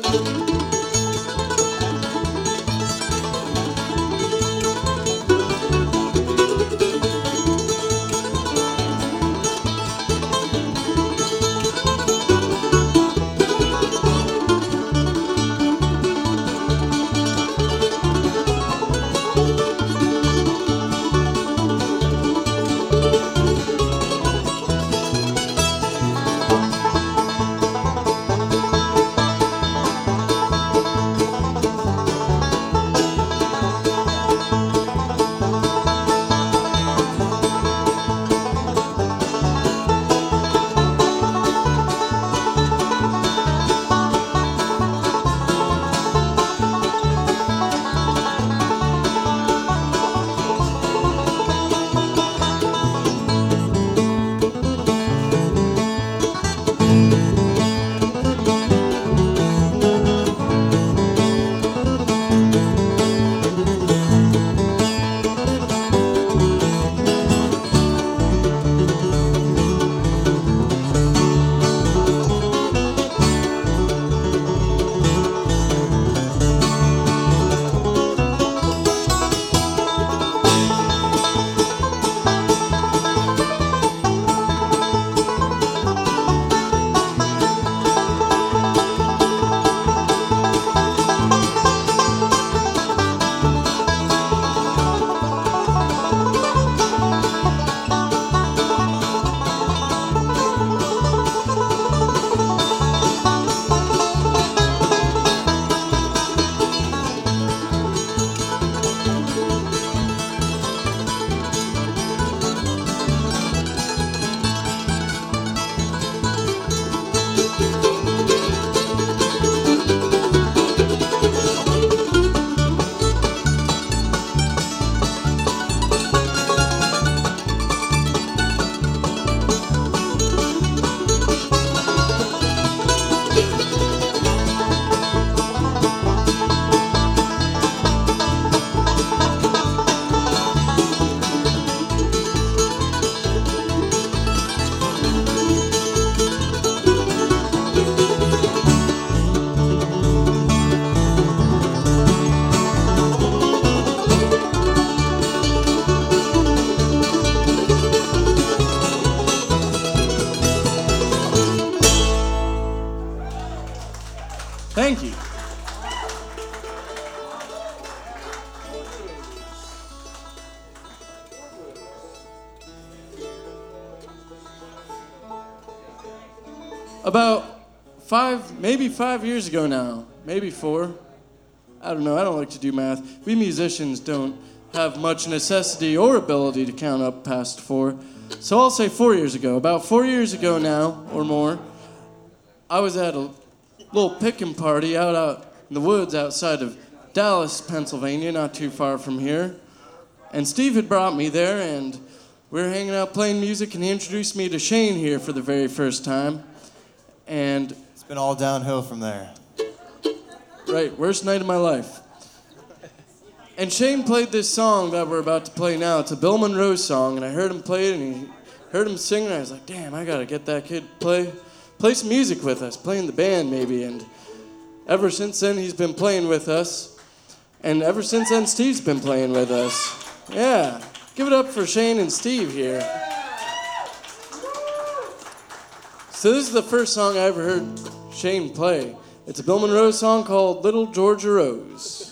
Thank you. About maybe 5 years ago now, maybe 4. I don't know, I don't like to do math. We musicians don't have much necessity or ability to count up past 4. So I'll say 4 years ago. About 4 years ago now, or more, I was at a little picking party out in the woods outside of Dallas, Pennsylvania, not too far from here. And Steve had brought me there, and we were hanging out playing music, and he introduced me to Shane here for the very first time. And it's been all downhill from there. Right, worst night of my life. And Shane played this song that we're about to play now. It's a Bill Monroe song, and I heard him play it, and he heard him sing, and I was like, damn, I gotta get that kid to play some music with us, play in the band maybe. And ever since then, he's been playing with us. And ever since then, Steve's been playing with us. Yeah, give it up for Shane and Steve here. So this is the first song I ever heard Shane play. It's a Bill Monroe song called Little Georgia Rose.